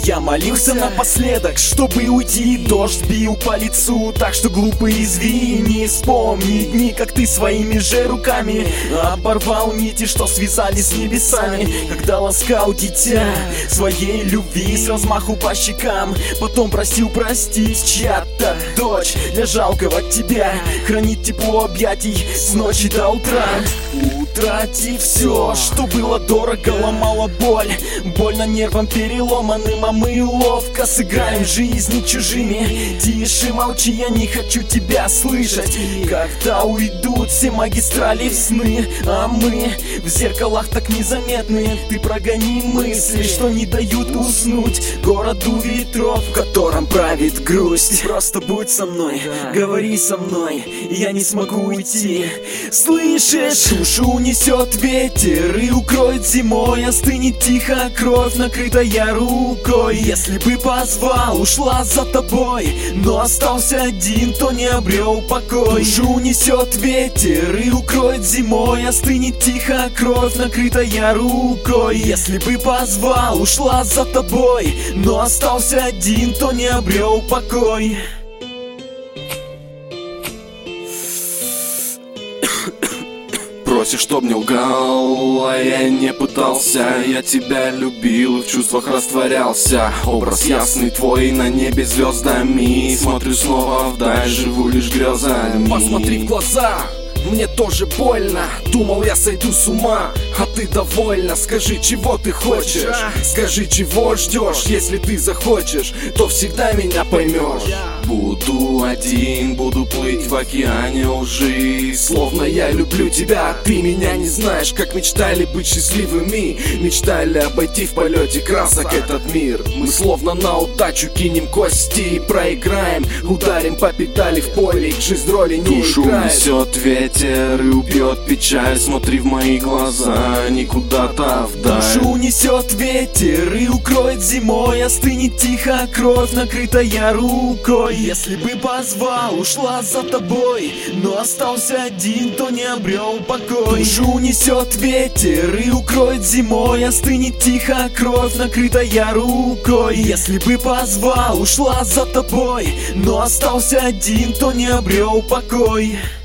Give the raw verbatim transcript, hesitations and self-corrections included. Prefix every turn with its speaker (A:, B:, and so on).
A: Я молился напоследок, чтобы уйти. Дождь бил по лицу, так что глупо извини. Вспомни дни, как ты своими же руками оборвал нити, что связали с небесами. Когда ласкал дитя своей любви с размаху по щекам, потом просил простить. Чья-то дочь для жалкого тебя хранит тепло объятий с ночи до утра. Утратив все, что было дорого, ломала боль. Больно нервам переломанным, а мы ловко сыграем жизни чужими. Тише молчи, я не хочу тебя слышать. Когда уйдут все магистрали в сны, а мы в зеркалах так незаметны. Ты прогони мысли, что не дают уснуть городу ветров, в котором правит грусть. Просто будь со мной, говори со мной, я не смогу уйти. Слышишь, душу унесет ветер и укроет зимой. Остынет тихо кровь, накрытая рукой. Если бы позвал, ушла за тобой, но остался один, то не обрел покой. Душу унесет ветер и укроет зимой. Остынет тихо кровь, накрытая рукой. Если бы позвал, ушла за тобой, но остался один, то не обрел покой.
B: Просишь, чтоб не лгал, а я не пытался. Я тебя любил, в чувствах растворялся. Образ ясный твой на небе звездами. Смотрю снова вдаль, живу лишь грезами.
C: Посмотри в глаза, мне тоже больно. Думал, я сойду с ума, а ты довольна. Скажи, чего ты хочешь, скажи, чего ждешь. Если ты захочешь, то всегда меня поймешь.
B: Буду один, буду плыть в океане лжи.
C: Словно я люблю тебя, ты меня не знаешь. Как мечтали быть счастливыми, мечтали обойти в полете красок этот мир. Мы словно на удачу кинем кости и проиграем. Ударим по педали в поле, и жизнь роли не
B: Душу
C: играет.
B: несет ветер и убьет печаль. Смотри в мои глаза, не куда-то вдаль.
A: Душу унесет ветер и укроет зимой. Остынет тихо кровь, накрытая рукой. Если бы позвал, ушла за тобой, но остался один, то не обрел покой. Душу унесет ветер и укроет зимой. Остынет тихо кровь, накрытая рукой. Если бы позвал, ушла за тобой, но остался один, то не обрел покой.